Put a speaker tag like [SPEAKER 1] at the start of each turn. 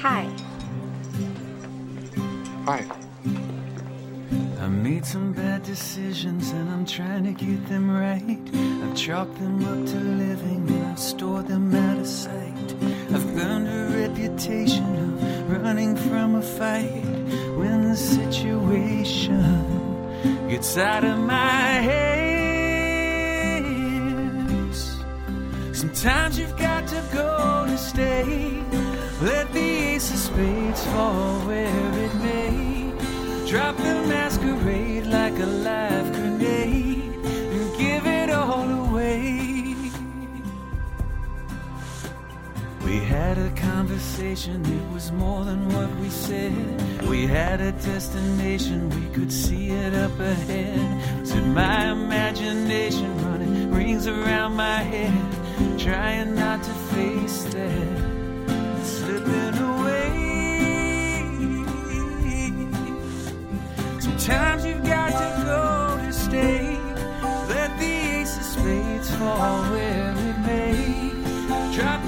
[SPEAKER 1] Hi.
[SPEAKER 2] Hi.
[SPEAKER 3] I made some bad decisions and I'm trying to get them right. I've chalked them up to living and I've stored them out of sight. I've earned a reputation of running from a fight. When the situation gets out of my hands, sometimes you've got to go to stay. Let the ace of spades fall where it may. Drop the masquerade like a live grenade and give it all away. We had a conversation, it was more than what we said. We had a destination, we could see it up ahead. Was it my imagination running rings around my head, trying not to face that, slipping away. Sometimes you've got to go to stay. Let the ace of spades fall where it may. Drop